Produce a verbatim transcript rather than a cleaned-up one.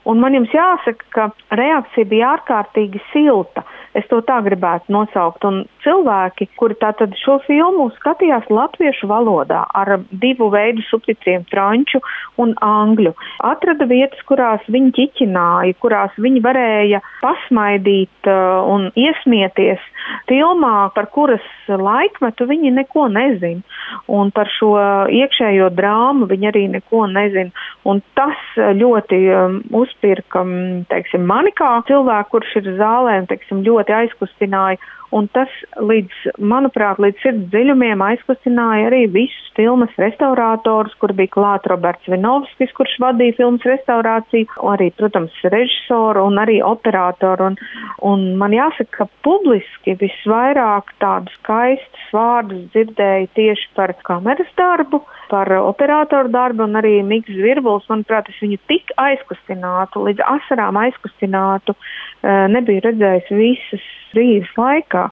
Un man jums jāsaka, ka reakcija bija ārkārtīgi silta. Es to tā gribētu nosaukt. Un cilvēki, kuri tātad šo filmu skatījās latviešu valodā ar divu veidu subtitriem, franču un angļu, atrada vietas, kurās viņi ķiķināja, kurās viņi varēja pasmaidīt uh, un iesmieties filmā, par kuras laikmetu viņi neko nezin. Un par šo iekšējo drāmu viņi arī neko nezin. Un tas ļoti um, uzpirka, teiksim, mani kā cilvēku, kurš ir zālē, un, teiksim, ļoti aizkustināja. Un tas, līdz, manuprāt, līdz sirds dziļumiem aizkustināja arī visus filmas restaurātorus, kur bija klāt Roberts Vinovskis, kurš vadīja filmas restaurāciju, arī, protams, režisoru un arī operātoru. Un, un man jāsaka, ka publiski visvairāk tādus skaistus vārdus dzirdēja tieši par kameras darbu, par operātoru darbu, un arī Miks Zvirbuls, manuprāt, es viņu tik aizkustinātu, līdz asarām aizkustinātu, nebija redzējis visas dzīves laikā.